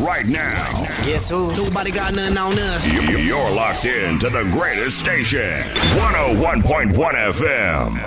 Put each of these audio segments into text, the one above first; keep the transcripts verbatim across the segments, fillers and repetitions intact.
right now. Guess who? Nobody got nothing on us. You're locked in to the greatest station, one oh one point one F M.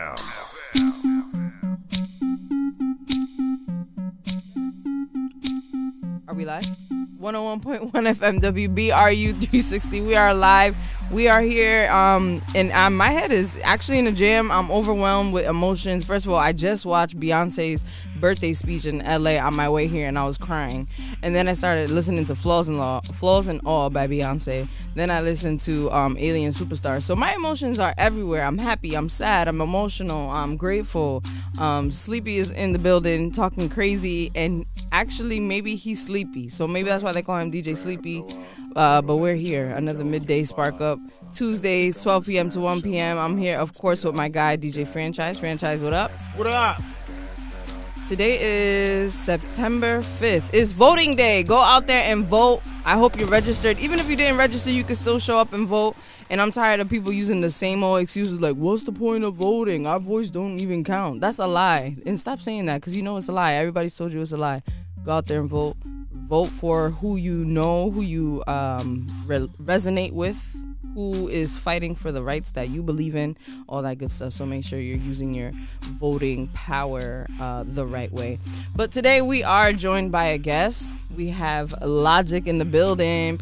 Are we live? one oh one point one F M, W B R U three sixty. We are live. We are here, um, and um, my head is actually in a jam. I'm overwhelmed with emotions. First of all, I just watched Beyonce's birthday speech in L A on my way here, and I was crying. And then I started listening to Flaws and Law, Flaws and All by Beyonce. Then I listened to um, Alien Superstar. So my emotions are everywhere. I'm happy. I'm sad. I'm emotional. I'm grateful. Um, Sleepy is in the building talking crazy, and actually maybe he's sleepy. So maybe that's why they call him D J Sleepy. Uh, but we're here. Another midday spark up. Tuesdays, twelve p.m. to one p.m. I'm here, of course, with my guy, D J Franchise. Franchise, what up? What up? Today is September fifth. It's voting day. Go out there and vote. I hope you're registered. Even if you didn't register, you can still show up and vote. And I'm tired of people using the same old excuses like, what's the point of voting? Our voice don't even count. That's a lie. And stop saying that because you know it's a lie. Everybody's told you it's a lie. Go out there and vote. Vote for who you know, who you um, re- resonate with, who is fighting for the rights that you believe in, all that good stuff. So make sure you're using your voting power uh, the right way. But today we are joined by a guest. We have Logic in the building.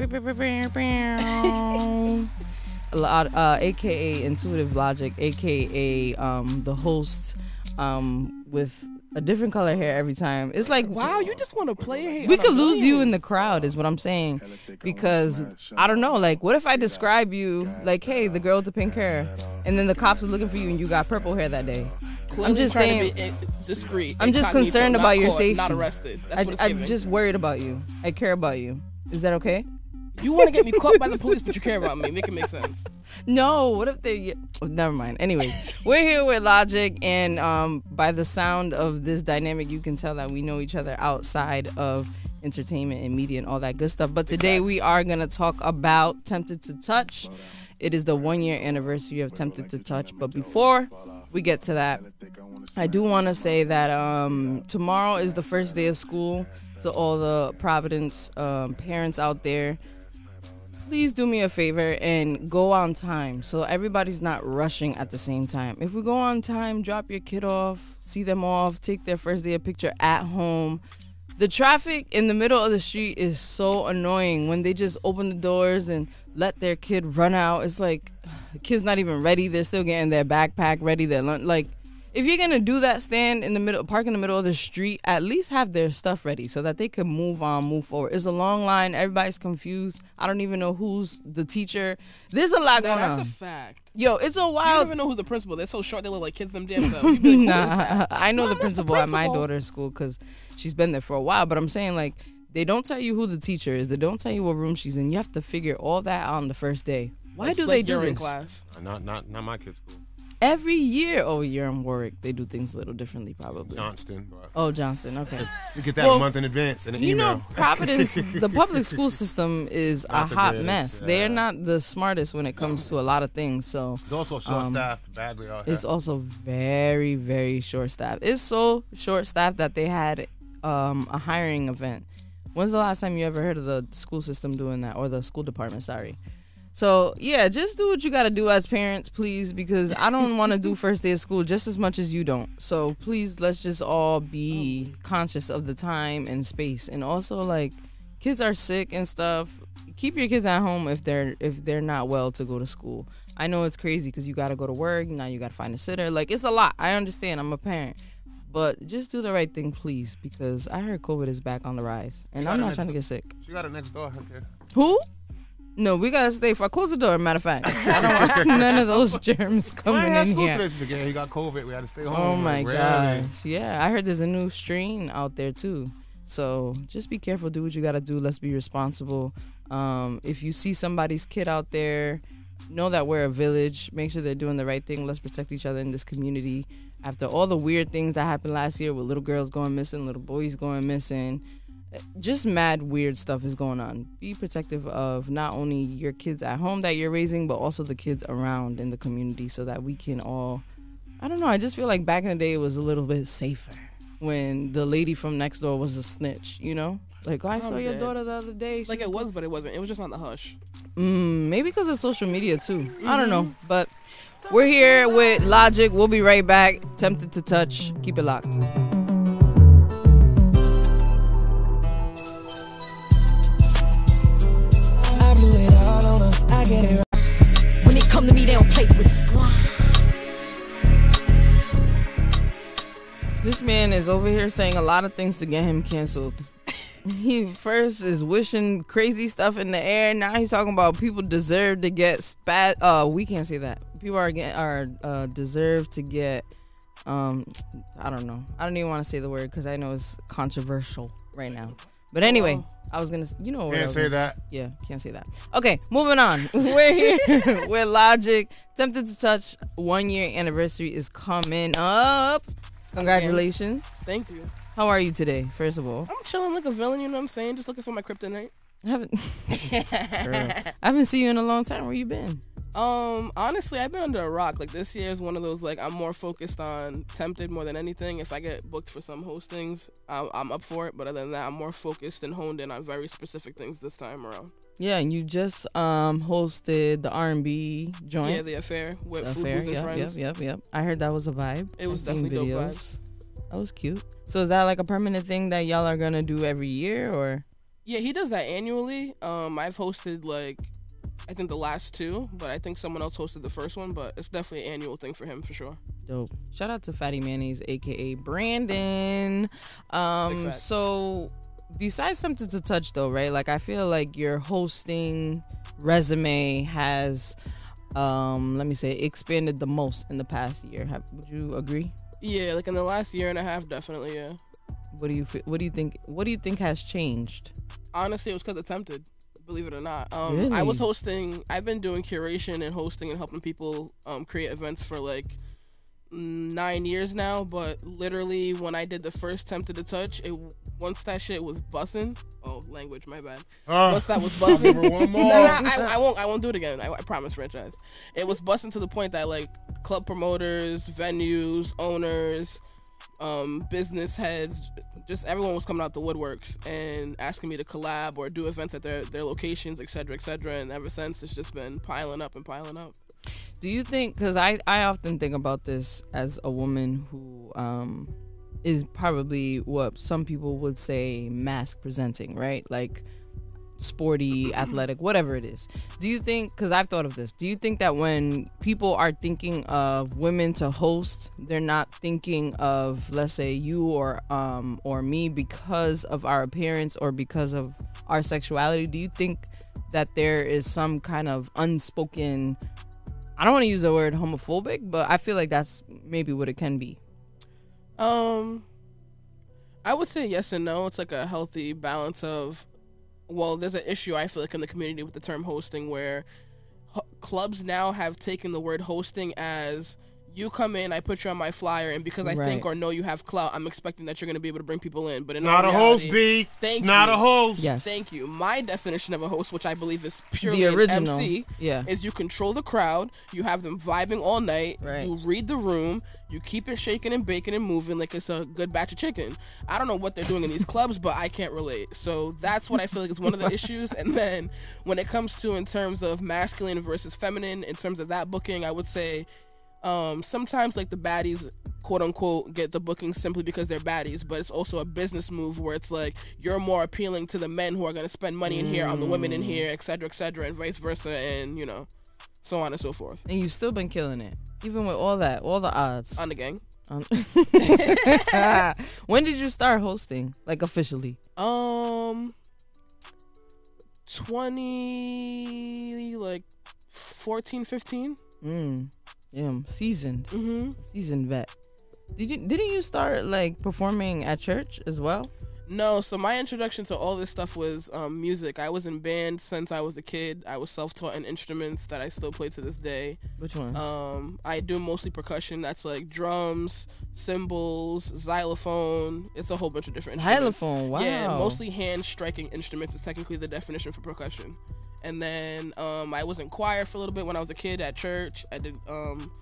uh, A K A Intuitive Logic, A K A um, the host um, with a different color hair every time. It's like, wow, you just want to play your hair. We could lose you in the crowd is what I'm saying. Because, I don't know, like, what if I describe you like, hey, the girl with the pink hair, and then the cops are looking for you and you got purple hair that day? Clearly I'm just saying, to be discreet. I'm just concerned about your caught, safety. Not arrested. That's I, what it's I'm giving. just worried about you. I care about you. Is that okay? You want to get me caught by the police, but you care about me. Make it make sense. No, what if they... Oh, never mind. Anyway, we're here with Logic, and um, by the sound of this dynamic, you can tell that we know each other outside of entertainment and media and all that good stuff. But today we are going to talk about Tempted to Touch. It is the one-year anniversary of Tempted to Touch. But before we get to that, I do want to say that um, tomorrow is the first day of school. To all the Providence um, parents out there, please do me a favor and go on time so everybody's not rushing at the same time. If we go on time, drop your kid off, see them off, take their first day of picture at home. The traffic in the middle of the street is so annoying when they just open the doors and let their kid run out. It's like the kid's not even ready. They're still getting their backpack ready. Their lunch. Like, if you're going to do that, stand in the middle, park in the middle of the street, at least have their stuff ready so that they can move on, move forward. It's a long line. Everybody's confused. I don't even know who's the teacher. There's a lot no, going that's on. That's a fact. Yo, it's a wild... You don't even know who's the principal. They're so short, they look like kids them damn selves. Like, who nah, is that? I know Mom, the principal, the at my principal daughter's school because she's been there for a while. But I'm saying, like, they don't tell you who the teacher is. They don't tell you what room she's in. You have to figure all that out on the first day. Why like, do like they do you're this? In class. Uh, not, not, not my kid's school. Every year, oh, you're in Warwick. They do things a little differently, probably. Johnston. But oh, Johnston. Okay. You get that well, a month in advance in an you email. know, Providence, the public school system is Not a the hot greatest, mess. yeah. They're not the smartest when it comes to a lot of things. So it's also short-staffed, um, badly out here. It's also very, very short-staffed. It's so short-staffed that they had um, a hiring event. When's the last time you ever heard of the school system doing that, or the school department? Sorry. So, yeah, just do what you got to do as parents, please, because I don't want to do first day of school just as much as you don't. So, please, let's just all be conscious of the time and space. And also, like, kids are sick and stuff. Keep your kids at home if they're if they're not well to go to school. I know it's crazy because you got to go to work. Now you got to find a sitter. Like, it's a lot. I understand. I'm a parent. But just do the right thing, please, because I heard COVID is back on the rise. And I'm not trying to get sick. She got it next door. Okay. Who? No, we gotta stay for. Close the door. Matter of fact, I don't want none of those germs coming I in school here. Today. Again, he got COVID. We had to stay home. Oh my like, gosh, yeah. I heard there's a new strain out there too. So just be careful. Do what you gotta do. Let's be responsible. Um, if you see somebody's kid out there, know that we're a village. Make sure they're doing the right thing. Let's protect each other in this community. After all the weird things that happened last year with little girls going missing, little boys going missing. Just mad weird stuff is going on. Be protective of not only your kids at home that you're raising, but also the kids around in the community so that we can all, I don't know, I just feel like back in the day it was a little bit safer. when the lady from next door was a snitch, you know? Like, oh, I saw I'm your dead. daughter the other day. She Like it was, but it wasn't. It was just on the hush. Mm, maybe because of social media, too. Mm-hmm. I don't know. But we're here with Logic. We'll be right back. Tempted to Touch. Keep it locked. I blew it all on her. I get it right. When it come to me, they don't play with it. This man is over here saying a lot of things to get him canceled. He first is wishing crazy stuff in the air. Now he's talking about people deserve to get spat. Uh, we can't say that. People are get, are uh, deserve to get. Um, I don't know. I don't even want to say the word because I know it's controversial right now. But anyway, I was gonna. You know what? Can't say gonna, that. Yeah, can't say that. Okay, moving on. We're here with Logic. Tempted to Touch. One year anniversary is coming up. Congratulations. Thank you. How are you today, first of all? I'm chilling like a villain, you know what I'm saying? Just looking for my kryptonite. I haven't Girl, I haven't seen you in a long time. Where you been? Um, honestly, I've been under a rock. Like this year is one of those like I'm more focused on Tempted more than anything. If I get booked for some hostings, I'm, I'm up for it. But other than that, I'm more focused and honed in on very specific things this time around. Yeah, and you just um hosted the R and B joint. Yeah, the affair with The Food Affair, Booze and yep, Friends. Yep, yep, yep. I heard that was a vibe. It was I've seen definitely dope videos. vibes. That was cute. So is that like a permanent thing that y'all are gonna do every year, or? Yeah, he does that annually. Um, I've hosted like I think the last two, but I think someone else hosted the first one. But it's definitely an annual thing for him for sure. Dope. Shout out to Fatty Mayonnaise, aka Brandon. Um, so besides Something to Touch, though, right? Like I feel like your hosting resume has, um, let me say, expanded the most in the past year. Have, would you agree? Yeah, like in the last year and a half, definitely. Yeah. What do you What do you think? What do you think has changed? Honestly, it was because of Tempted. Believe it or not, um, Really? I was hosting. I've been doing curation and hosting and helping people um, create events for like nine years now. But literally, when I did the first Tempted to Touch, it once that shit was bussin'. Oh, language, my bad. Uh, Once that was bussin', one more. no, no, I, I won't. I won't do it again. I, I promise, franchise. It was bussin' to the point that like club promoters, venues, owners, um, business heads, just everyone was coming out the woodworks and asking me to collab or do events at their, their locations, et cetera, et cetera. And ever since, it's just been piling up and piling up. Do you think, because I, I often think about this as a woman who um, is probably what some people would say mask presenting, right? Like sporty, athletic, whatever it is. Do you think, because I've thought of this, do you think that when people are thinking of women to host, they're not thinking of, let's say, you or um or me because of our appearance or because of our sexuality? Do you think that there is some kind of unspoken, I don't want to use the word homophobic, but I feel like that's maybe what it can be? Um, I would say yes and no. It's like a healthy balance of, well, there's an issue I feel like in the community with the term hosting where ho- clubs now have taken the word hosting as you come in, I put you on my flyer, and because I Right. think or know you have clout, I'm expecting that you're going to be able to bring people in. But in Not all a host, reality- B. Thank It's not you. a host. Yes. Thank you. My definition of a host, which I believe is purely The an original. M C, Yeah. is you control the crowd, you have them vibing all night, Right. you read the room, you keep it shaking and baking and moving like it's a good batch of chicken. I don't know what they're doing in these clubs, but I can't relate. So that's what I feel like is one of the issues. And then when it comes to in terms of masculine versus feminine, in terms of that booking, I would say um, sometimes like the baddies, quote unquote, get the booking simply because they're baddies, but it's also a business move where it's like you're more appealing to the men who are going to spend money in here on the women in here, et cetera, et cetera, and vice versa, and you know, so on and so forth. And you've still been killing it, even with all that, all the odds. On the gang. Um, when did you start hosting, like officially? Um, twenty, like fourteen, fifteen. Mm, yeah, seasoned, Mm-hmm. seasoned vet. Did you didn't you start like performing at church as well? No, so my introduction to all this stuff was um, music. I was in band since I was a kid. I was self-taught in instruments that I still play to this day. Which one? Um, I do mostly percussion. That's like drums, cymbals, xylophone. It's a whole bunch of different instruments. Xylophone. Wow. Yeah, mostly hand-striking instruments is technically the definition for percussion. And then um, I was in choir for a little bit when I was a kid at church. I did um,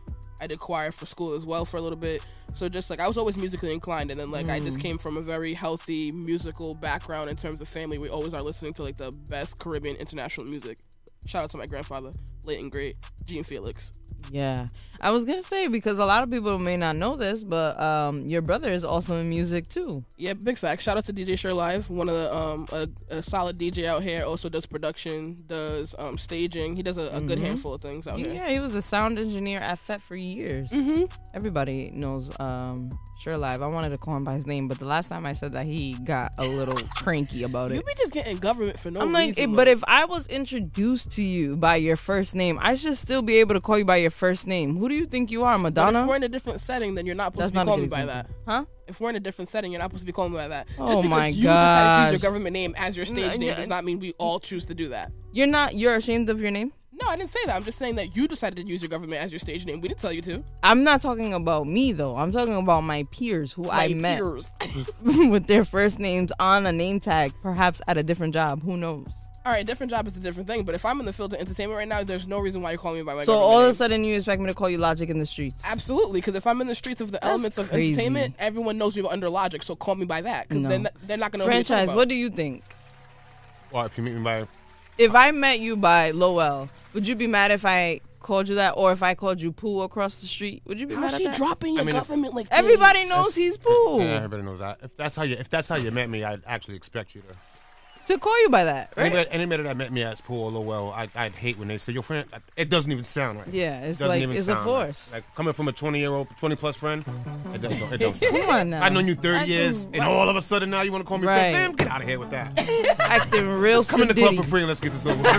I did choir for school as well for a little bit. So just like I was always musically inclined, and then like mm. I just came from a very healthy musical background in terms of family. We always are listening to like the best Caribbean international music. Shout out to my grandfather, late and great Gene Felix. Yeah, I was gonna say, because a lot of people may not know this, but um, your brother is also in music too. Yeah, big fact. Shout out to D J Sure Live, one of the um a, a solid D J out here. Also does production, does um staging. He does a, a mm-hmm. good handful of things out yeah, here. Yeah, he was the sound engineer at F E T for years. Mm-hmm. Everybody knows um Sure Live. I wanted to call him by his name, but the last time I said that, he got a little cranky about it. You be just getting government for no I'm like, reason. It, but if I was introduced to you by your first name, I should still be able to call you by your first name. Who do you think you are, Madonna? But if we're in a different setting, then you're not supposed That's to be calling me by example. that. Huh? If we're in a different setting, you're not supposed to be calling me by that. Oh Just because my you decided to use gosh. your government name as your stage No, name yeah. does not mean we all choose to do that. You're not. You're ashamed of your name? No, I didn't say that. I'm just saying that you decided to use your government as your stage name. We didn't tell you to. I'm not talking about me though. I'm talking about my peers who My I met peers. with their first names on a name tag, perhaps at a different job. Who knows? All right, different job is a different thing. But if I'm in the field of entertainment right now, there's no reason why you're calling me by my So government all name. of a sudden you expect me to call you Logic in the streets? Absolutely, because if I'm in the streets of the That's elements of crazy. entertainment, everyone knows me under Logic. So call me by that, because No. they're not, they're not gonna know Franchise, who you're talking what do you think? Well, if you meet me by, If I met you by Lowell, would you be mad if I called you that, or if I called you Pooh across the street? Would you be about. mad How's at she that? dropping your I mean, if- government like Everybody this? knows he's Pooh. yeah, everybody knows that. If that's how you, if that's how you met me, I'd actually expect you to. To call you by that, right? Anybody, anybody that met me as Paul or Lowell, I, I'd hate when they say your friend. It doesn't even sound right. Yeah, it's Doesn't like even it's a sound right. force. Like coming from a twenty year old, twenty plus friend, it doesn't. It don't sound. Come on now. I've known you thirty Acting- years, and all of a sudden now you want to call me Right. friend? Fam, get out of here with that. Acting real Just come in the club sedity. for free and let's get this over with.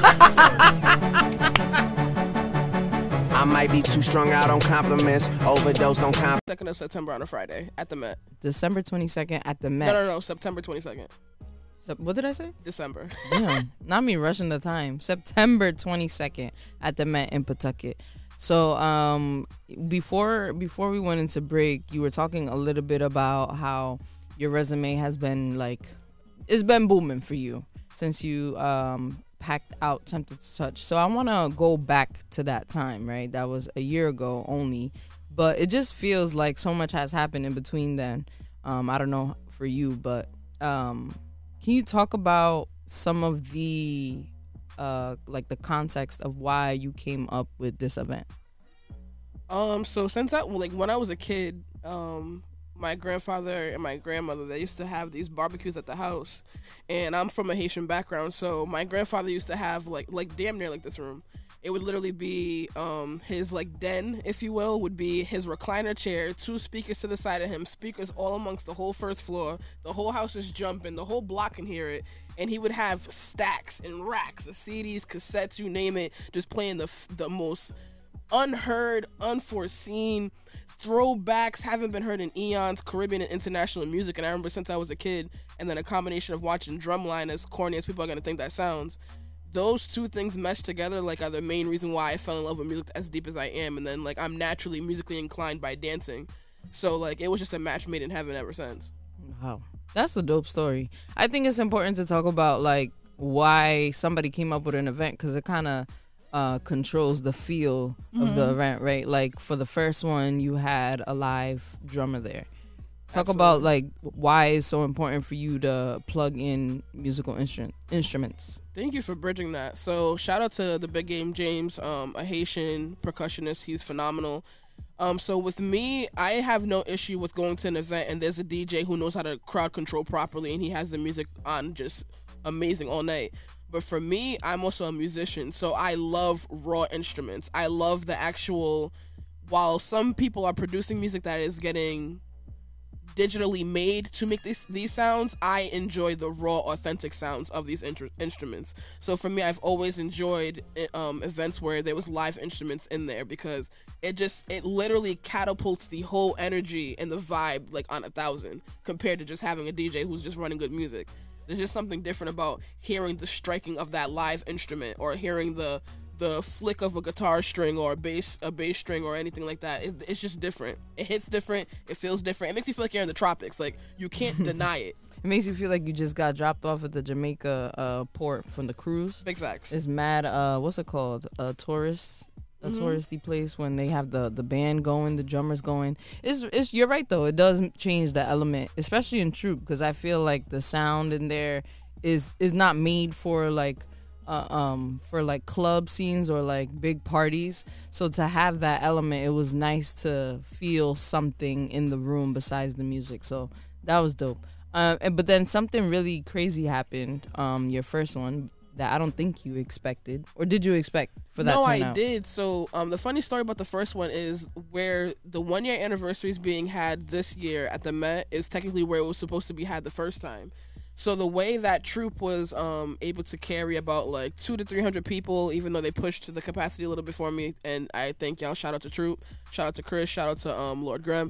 I might be too strung out on compliments, overdosed on compliments. second of September on a Friday at the Met. December twenty-second at the Met. No, no, no, September twenty-second. So, what did I say? December. Yeah, not me rushing the time. September twenty-second at the Met in Pawtucket. So um, before before we went into break, you were talking a little bit about how your resume has been like, it's been booming for you since you um, packed out Tempted to Touch. So I want to go back to that time, right? That was a year ago only. But it just feels like so much has happened in between then. Um, I don't know for you, but... Um, Can you talk about some of the, uh, like the context of why you came up with this event? Um, so since I like when I was a kid, um, my grandfather and my grandmother, they used to have these barbecues at the house, and I'm from a Haitian background, so my grandfather used to have like like damn near like this room. It would literally be um, his like den, if you will, would be his recliner chair, two speakers to the side of him, speakers all amongst the whole first floor. The whole house is jumping, the whole block can hear it, and he would have stacks and racks of C Ds, cassettes, you name it, just playing the the most unheard, unforeseen throwbacks, haven't been heard in eons, Caribbean and international music. And I remember since I was a kid, and then a combination of watching Drumline, as corny as people are gonna think that sounds. Those two things meshed together like are the main reason why I fell in love with music as deep as I am, and then like I'm naturally musically inclined by dancing, so like it was just a match made in heaven ever since. Wow, that's a dope story. I think it's important to talk about like why somebody came up with an event, because it kind of uh, controls the feel mm-hmm. of the event, right? Like for the first one, you had a live drummer there. Talk Absolutely. about like why it's so important for you to plug in musical instrument instruments. Thank you for bridging that. So shout out to the Big Game James, um, a Haitian percussionist. He's phenomenal. Um, so with me, I have no issue with going to an event and there's a D J who knows how to crowd control properly and he has the music on just amazing all night. But for me, I'm also a musician, so I love raw instruments. I love the actual, while some people are producing music that is getting digitally made to make these these sounds, I enjoy the raw, authentic sounds of these intr- instruments. So for me, I've always enjoyed um, events where there was live instruments in there, because it just it literally catapults the whole energy and the vibe like on a thousand, compared to just having a D J who's just running good music. There's just something different about hearing the striking of that live instrument, or hearing the the flick of a guitar string or a bass a bass string or anything like that. It, it's just different. It hits different. It feels different. It makes you feel like you're in the tropics. Like, you can't deny it. It makes you feel like you just got dropped off at the Jamaica uh, port from the cruise. Big facts. It's mad. Uh, what's it called? Uh, tourist a Mhm. touristy place when they have the, the band going, the drummers going. It's, it's you're right though. It does change the element, especially in Troop, because I feel like the sound in there is is not made for like uh, um for like club scenes or like big parties. So to have that element, it was nice to feel something in the room besides the music. So that was dope. Um, and, but then something really crazy happened. Um, your first one that I don't think you expected, or did you expect for that? No, I turnout? did. So, um, the funny story about the first one is where the one year anniversary is being had this year at the Met is technically where it was supposed to be had the first time. So the way that Troop was um able to carry about like two to three hundred people, even though they pushed the capacity a little before me, and I thank y'all. Shout out to Troop, shout out to Chris, shout out to um Lord Graham.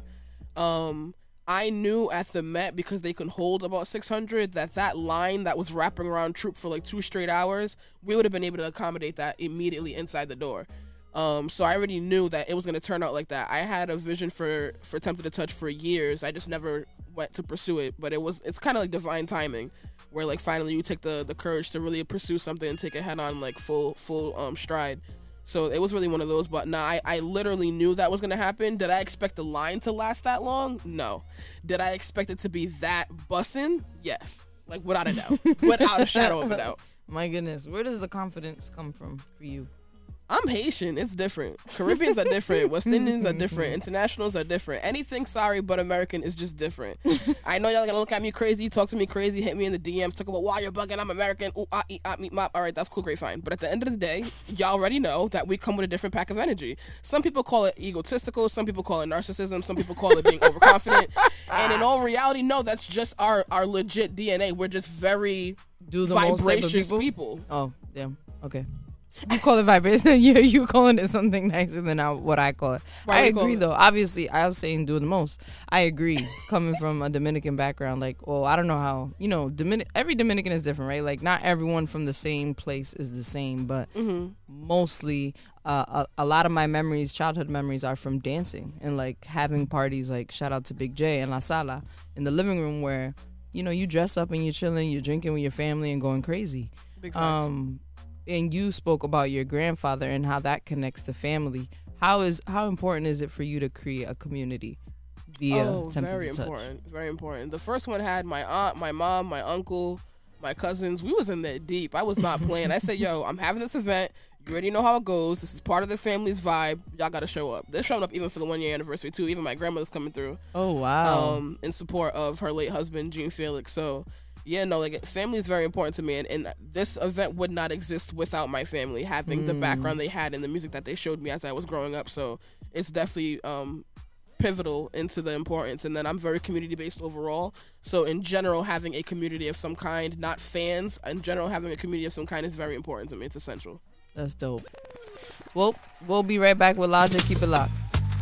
Um, I knew at the Met, because they could hold about six hundred, that that line that was wrapping around Troop for like two straight hours, we would have been able to accommodate that immediately inside the door. Um, so I already knew that it was going to turn out like that. I had a vision for, for Tempted to Touch for years. I just never went to pursue it, but it was it's kind of like divine timing, where like finally you take the, the courage to really pursue something and take it head on, like full full um stride. So it was really one of those, but nah, I, I literally knew that was going to happen. Did I expect the line to last that long? No. Did I expect it to be that bussin'? Yes. Like, without a doubt. Without a shadow of a doubt. My goodness, where does the confidence come from for you? I'm Haitian. It's different. Caribbeans are different. West Indians are different. Internationals are different. Anything sorry but American is just different. I know y'all gonna look at me crazy, talk to me crazy, hit me in the D Ms, talk about why you're bugging. I'm American. Ooh, ah, eat, ah, meet, mop. All right, that's cool, great, fine. But at the end of the day, y'all already know that we come with a different pack of energy. Some people call it egotistical. Some people call it narcissism. Some people call it being overconfident. And in all reality, no, that's just our our legit D N A. We're just very Do the most type of vibracious people? people. Oh, damn. Okay. You call it vibration. you you calling it something nicer than I, what I call it. Why I do you call agree it? though. Obviously, I was saying do the most. I agree. Coming from a Dominican background, like, well, I don't know how. You know, Dominic. Every Dominican is different, right? Like, not everyone from the same place is the same, but Mm-hmm. mostly, uh, a, a lot of my memories, childhood memories, are from dancing and like having parties. Like, shout out to Big J and La Sala in the living room, where you know you dress up and you're chilling, you're drinking with your family and going crazy. Big facts. Um, and you spoke about your grandfather and how that connects to family. How is how important is it for you to create a community via Oh, Tempted very to Touch? important. Very important. The first one had my aunt, my mom, my uncle, my cousins. We was in there deep. I was not playing. I said, yo, I'm having this event. You already know how it goes. This is part of the family's vibe. Y'all got to show up. They're showing up even for the one year anniversary, too. Even my grandmother's coming through Oh wow! um, in support of her late husband, Gene Felix. So, yeah, no, like family is very important to me. And, and this event would not exist without my family having the background they had in the music that they showed me as I was growing up. So it's definitely um, pivotal into the importance. And then I'm very community-based overall. So in general, having a community of some kind, not fans, in general, having a community of some kind is very important to me. It's essential. That's dope. Well, we'll be right back with Logic. Keep it locked.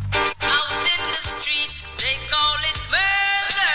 Out in the street, they call it murder.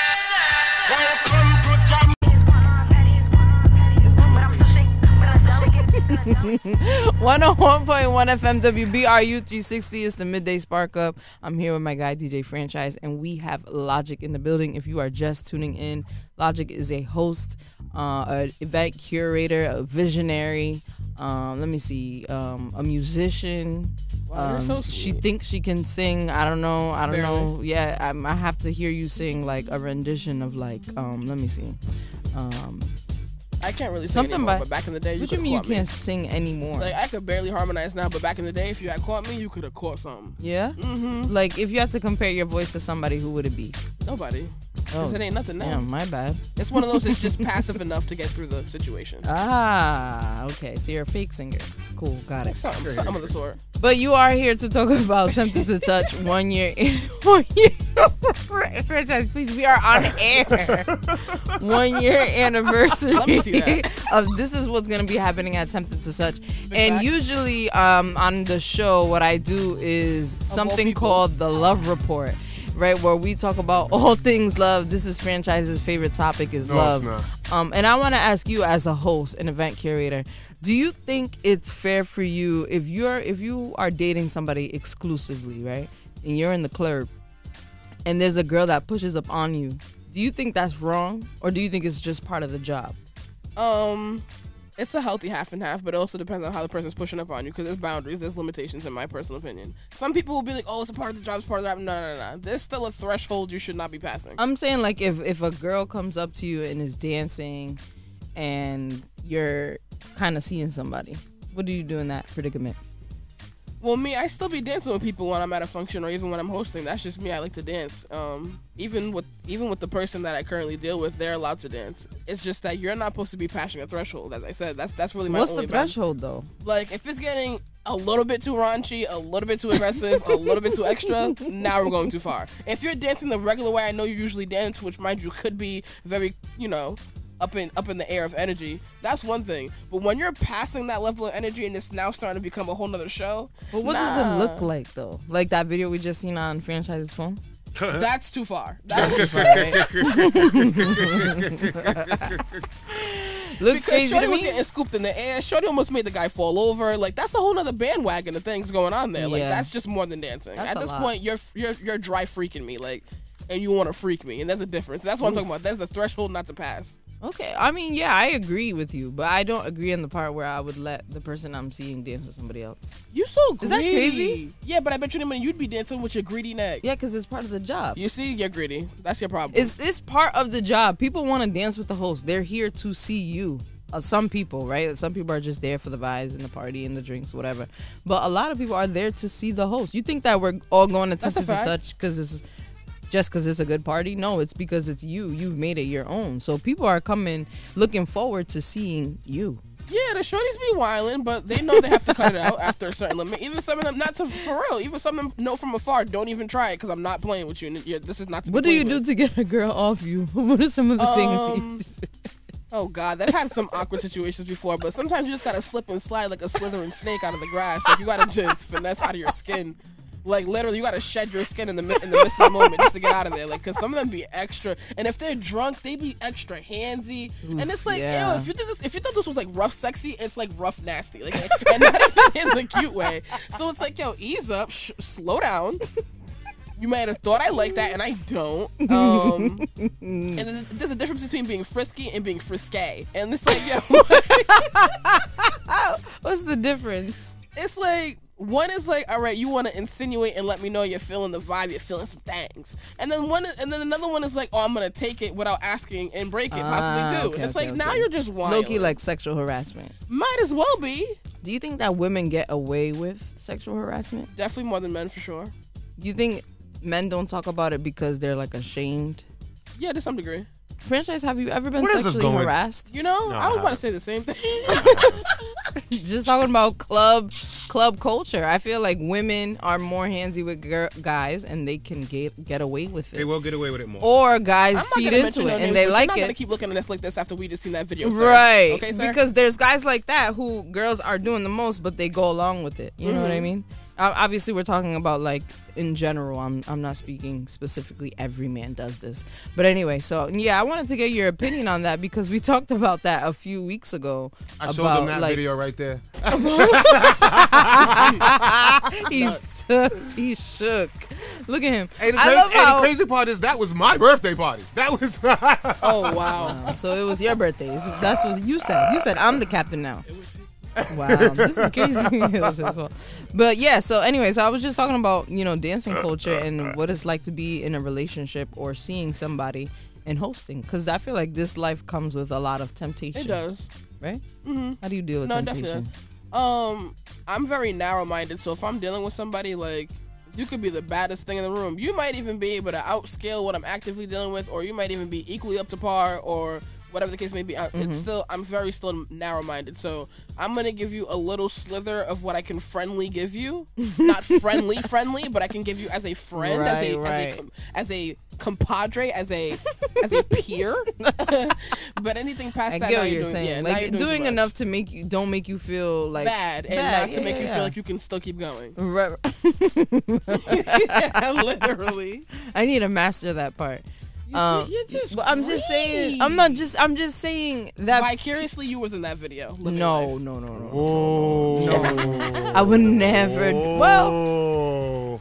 one oh one point one F M W B R U three sixty is the midday spark up. I'm here with my guy D J Franchise, and we have Logic in the building. If you are just tuning in, Logic is a host, uh, an event curator, a visionary. Um, let me see, um, a musician. Wow, you're Um, so she sweet. thinks she can sing. I don't know. I don't Barely. know. Yeah, I'm, I have to hear you sing like a rendition of like. Um, let me see. Um, I can't really sing Something anymore, by- but back in the day, you what do you could mean you have caught me. can't sing anymore? Like, I could barely harmonize now, but back in the day, if you had caught me, you could have caught something. Yeah? Mm-hmm. Like, if you had to compare your voice to somebody, who would it be? Nobody. Because Oh, it ain't nothing now. Damn, my bad. It's one of those that's just passive enough to get through the situation. Ah, okay. So you're a fake singer. Cool, got it. Something, something of the sort. But you are here to talk about Tempted to Touch one year. One year. Franchise, please. We are on air. One year anniversary Let me see that. of this is what's gonna be happening at Tempted to Touch. And facts. usually, um, on the show, what I do is something people. called the Love Report. Right, where we talk about all things love. This is Franchise's favorite topic is No, love. it's not. Um, and I want to ask you, as a host, an event curator, do you think it's fair for you if you're if you are dating somebody exclusively, right, and you're in the club, and there's a girl that pushes up on you? Do you think that's wrong, or do you think it's just part of the job? Um, It's a healthy half and half, but it also depends on how the person's pushing up on you because there's boundaries, there's limitations in my personal opinion. Some people will be like, oh, it's a part of the job, it's part of the job. No, no, no, no. There's still a threshold you should not be passing. I'm saying, like, if, if a girl comes up to you and is dancing and you're kind of seeing somebody, what do you do in that predicament? Well, me, I still be dancing with people when I'm at a function or even when I'm hosting. That's just me. I like to dance. Um, even with even with the person that I currently deal with, they're allowed to dance. It's just that you're not supposed to be passing a threshold. As I said, that's that's really my What's only the bound- threshold, though? Like, if it's getting a little bit too raunchy, a little bit too aggressive, a little bit too extra, now we're going too far. If you're dancing the regular way I know you usually dance, which, mind you, could be very, you know, up in up in the air of energy, that's one thing. But when you're passing that level of energy and it's now starting to become a whole nother show, But what nah, does it look like, though? Like that video we just seen on Franchise's phone? That's too far. That's too far, right? Looks Because crazy Shorty to was me. getting scooped in the air. Shorty almost made the guy fall over. Like, that's a whole nother bandwagon of things going on there. Like, Yeah. that's just more than dancing. That's At a this lot. point, you're you're you're dry freaking me, like, and you want to freak me, and there's a difference. That's what I'm talking about. There's the threshold not to pass. Okay, I mean, yeah, I agree with you, but I don't agree in the part where I would let the person I'm seeing dance with somebody else. You so greedy. Is that crazy? Yeah, but I bet you didn't you'd be dancing with your greedy neck. Yeah, because it's part of the job. You see, you're greedy. That's your problem. It's it's part of the job. People want to dance with the host. They're here to see you. Uh, some people, right? Some people are just there for the vibes and the party and the drinks, whatever. But a lot of people are there to see the host. You think that we're all going to That's a touch to fact. touch because it's just because it's a good party? No, it's because it's you. You've made it your own. So people are coming, looking forward to seeing you. Yeah, the shorties be wilding, but they know they have to cut it out after a certain limit. Even some of them, not to for real. Even some of them know from afar. Don't even try it because I'm not playing with you. And you're, this is not to. Be What do you played do with. to get a girl off you? What are some of the Um, things? You Oh God, they've had some awkward situations before, but sometimes you just gotta slip and slide like a slithering snake out of the grass. Like you gotta just finesse out of your skin. Like literally, you gotta shed your skin in the mi- in the midst of the moment just to get out of there. Like, cause some of them be extra, and if they're drunk, they be extra handsy. and it's like, yeah. ew, if you think this, if you thought this was like rough sexy, it's like rough nasty. Like, and not even in the cute way. So it's like, yo, ease up, sh- slow down. You might have thought I like that, and I don't. Um, and there's, there's a difference between being frisky and being frisque. And it's like, yo, What's the difference? it's like, one is like, all right, you want to insinuate and let me know you're feeling the vibe, you're feeling some things. And then one, is, and then another one is like, oh, I'm gonna take it without asking and break it, possibly Ah, too. okay, And it's okay, like, now okay. you're just wild. Low-key like sexual harassment. Might as well be. Do you think that women get away with sexual harassment? Definitely more than men for sure. You think men don't talk about it because they're like ashamed? Yeah, to some degree. Franchise, have you ever been Where is this sexually going? harassed? You know, No, I was I about to say the same thing. Just talking about club club culture. I feel like women are more handsy with gir- guys and they can get get away with They it. will get away with it more. Or guys I'm not feed gonna into mention it no and names, they but like you're not it. gonna keep looking at us like this after we just seen that video, sir. Right. Okay, sir. Because there's guys like that who girls are doing the most, but they go along with it. You know what I mean? Uh, obviously, we're talking about like in general. I'm I'm not speaking specifically. Every man does this, but anyway. So yeah, I wanted to get your opinion on that because we talked about that a few weeks ago. I about, showed them that like, video right there. He's he shook. Look at him. Hey, the, I crazy, love hey, the how. crazy part is that was my birthday party. That was. Oh wow. So it was your birthday. So that's what you said. You said I'm the captain now. Wow, this is crazy. It was his fault. But yeah, so anyway, so I was just talking about, you know, dancing culture and what it's like to be in a relationship or seeing somebody and hosting. Because I feel like this life comes with a lot of temptation. It does. Right? Mm-hmm. How do you deal with No, temptation? definitely. Um, I'm very narrow-minded, so if I'm dealing with somebody, like, you could be the baddest thing in the room. You might even be able to outscale what I'm actively dealing with, or you might even be equally up to par, or whatever the case may be. I, Mm-hmm. It's still, I'm very still narrow-minded, so I'm gonna give you a little slither of what I can friendly give you. Not friendly, friendly, but I can give you as a friend, as a, Right, as a, right. com- as a compadre, as a, as a peer. But anything past I that, get now what you're you're doing, saying. yeah, now like you're doing, doing too much. enough to make you don't make you feel like bad and bad. not to Yeah, make you yeah, feel yeah. like you can still keep going. Right. Literally. I need to master that part. Um, you're just but I'm just saying. I'm not just. I'm just saying that. Vicariously, you was in that video. living No, life. no, no, no. Oh. I would never. Well, Oh.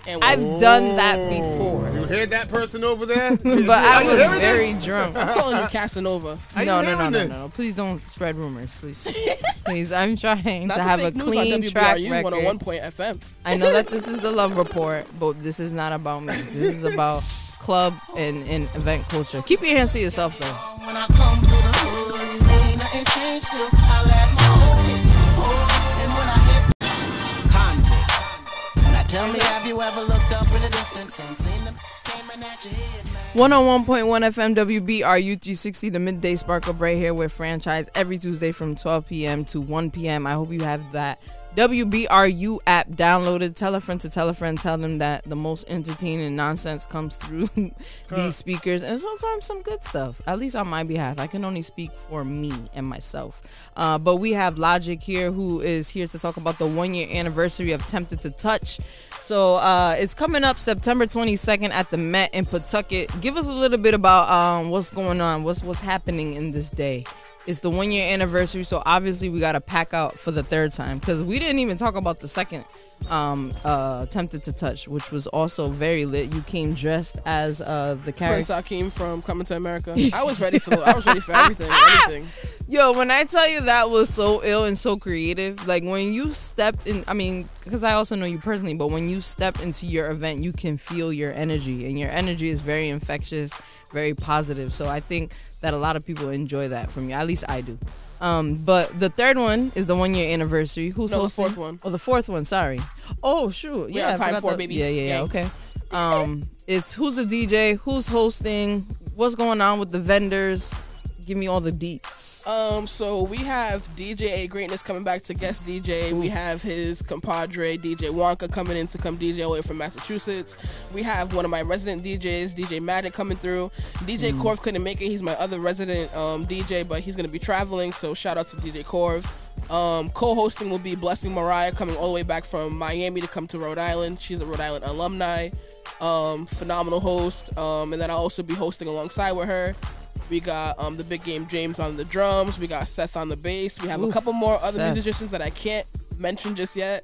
And I've we'll- done that before, You hear that person over there? but I Are you was hearing very this? drunk. I'm calling you Casanova. Are you No, no, no, hearing no, this? no, no. Please don't spread rumors, please. Please, I'm trying Not to the have a fake news on clean W B track R U one oh one record. point F M. I know that this is the Love Report, but this is not about me. This is about club and, and event culture. Keep your hands to yourself, though. When I come through the hood, ain't nothing changed still. I let my homies. And when I hit convict. Now tell me, have you ever looked up in the distance and seen them coming at your head, man? one oh one point one F M W B R U three sixty, the midday spark up right here with Franchise every Tuesday from twelve p.m. to one p.m. I hope you have that W B R U app downloaded. Tell a friend to tell a friend. Tell them that the most entertaining nonsense comes through these speakers, and sometimes some good stuff. At least on my behalf. I can only speak for me and myself. Uh, but we have Logic here, who is here to talk about the one-year anniversary of Tempted to Touch. So uh, it's coming up September twenty-second at the Met in Pawtucket. Give us a little bit about um, what's going on, what's what's happening in this day. It's the one year anniversary, so obviously we got to pack out for the third time because we didn't even talk about the second um, uh, Tempted to Touch, which was also very lit. You came dressed as uh, the Prince character. Akeem from Coming to America. I was ready for the, I was ready for everything. Anything. Yo, when I tell you that was so ill and so creative, like when you step in, I mean, because I also know you personally, but when you step into your event, you can feel your energy, and your energy is very infectious, very positive. So I think that a lot of people enjoy that from you. At least I do. Um, but the third one is the one year anniversary. Who's No, the hosting? fourth one. Oh, the fourth one. Sorry. Oh, shoot. We Yeah, got I time forgot for it, the- baby. Yeah, yeah, yeah. Gang. Okay. Um, it's who's the D J? Who's hosting? What's going on with the vendors? Give me all the deets. Um, so we have D J A Greatness coming back to guest D J. We have his compadre D J Wonka coming in to come D J all the way from Massachusetts. We have one of my resident D Js, D J Magic, coming through. D J Corv couldn't make it. He's my other resident um, D J, but he's gonna be traveling. So shout out to D J Corv. Um, co-hosting will be Blessing Mariah coming all the way back from Miami to come to Rhode Island. She's a Rhode Island alumni. Um, phenomenal host. Um, and then I'll also be hosting alongside with her. We got um, the big game James on the drums. We got Seth on the bass. We have Oof, a couple more other Seth. musicians that I can't mention just yet.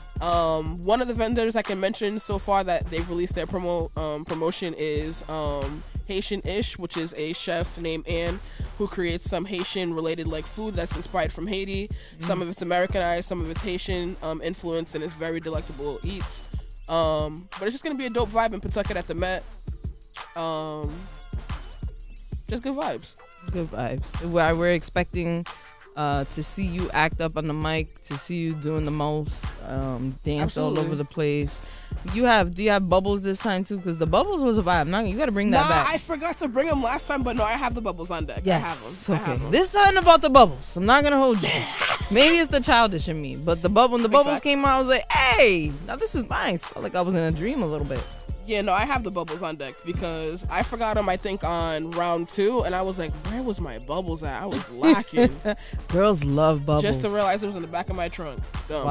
Um, one of the vendors I can mention so far that they've released their promo um, promotion is um, Haitian Ish, which is a chef named Anne who creates some Haitian related like food that's inspired from Haiti. Mm. Some of it's Americanized, some of it's Haitian um, influence, and it's very delectable eats. Um, but it's just gonna be a dope vibe in Pawtucket at the Met. Um, just good vibes. Good vibes. We're we're expecting uh, to see you act up on the mic, to see you doing the most, um, dance all Absolutely. over the place. You have, do you have bubbles this time too? Because the bubbles was a vibe. Now you got to bring that Nah, back. I forgot to bring them last time, but no, I have the bubbles on deck. Yes. I have them. I Okay. have them. This is something about the bubbles. I'm not gonna hold you. Maybe it's the childish in me, but the bubble when the Big bubbles facts. came out, I was like, "Hey, now this is nice." Felt like I was in a dream a little bit. Yeah, no, I have the bubbles on deck because I forgot them, I think, on round two, and I was like, where was my bubbles at? I was lacking. Girls love bubbles. Just to realize it was in the back of my trunk. Dumb.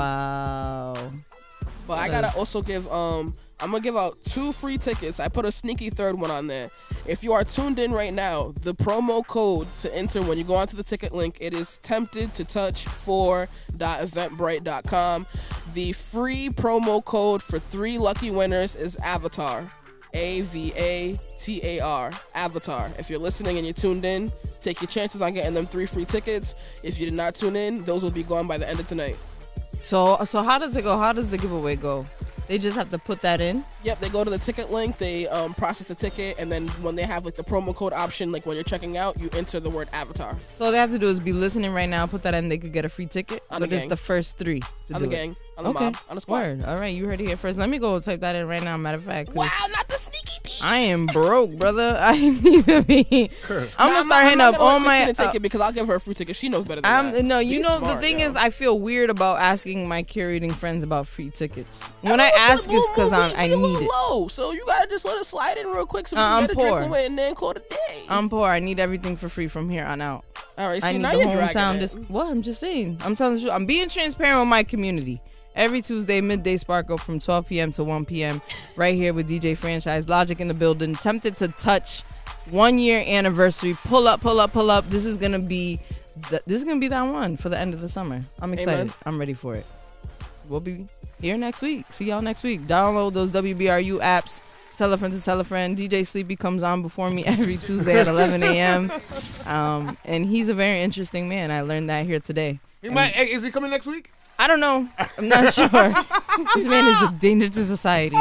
Wow. But I gotta also give, um, I'm gonna give out two free tickets. I put a sneaky third one on there. If you are tuned in right now, the promo code to enter when you go onto the ticket link, it is tempted to touch four dot eventbrite dot com. The free promo code for three lucky winners is Avatar. A V A T A R. Avatar. If you're listening and you're tuned in, take your chances on getting them three free tickets. If you did not tune in, those will be gone by the end of tonight. So, so how does it go? How does the giveaway go? They just have to put that in. Yep, they go to the ticket link, they um, process the ticket, and then when they have like the promo code option, like when you're checking out, you enter the word Avatar. So all they have to do is be listening right now, put that in, they could get a free ticket. On the but it's gang. the first three to On do the it. gang, on the Okay. mob, on the squad. Word. All right, you heard it here first. Let me go type that in right now. Matter of fact, 'cause Wow, not the sneaky thief. I am broke, brother. I need to be. I'm Nah, gonna I'm start not- hitting I'm up not gonna all let my. Christina uh, take it because I'll give her a free ticket. She knows better than I'm that. no, you She's know smart, the thing yo. is, I feel weird about asking my curating friends about free tickets. When No, I it's a ask, little- it's because I'm we- I we a need little it. low, so you gotta just let it slide in real quick so we Uh, can I'm get a poor. drink away and then call it a day. I'm poor. I need everything for free from here on out. All right, I see need now the you're dragging hometown it. disc. What? I'm just saying. I'm telling you. I'm being transparent with my community. Every Tuesday, midday sparkle from twelve p.m. to one p.m. right here with D J Franchise. Logic in the building. Tempted to Touch. One year anniversary. Pull up, pull up, pull up. This is gonna be. The, this is gonna be that one for the end of the summer. I'm excited. Amen. I'm ready for it. we'll be here next week. See y'all next week. Download those W B R U apps. Tell a friend to tell a friend. D J Sleepy comes on before me every Tuesday at eleven a.m. Um, and he's a very interesting man. I learned that here today. He And might, is he coming next week? I don't know. I'm not sure. This man is a danger to society.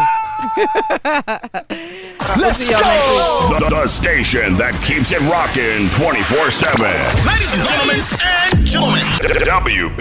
Let's see y'all next week. The, the station that keeps it rocking twenty-four seven. Ladies and gentlemen, and gentlemen. W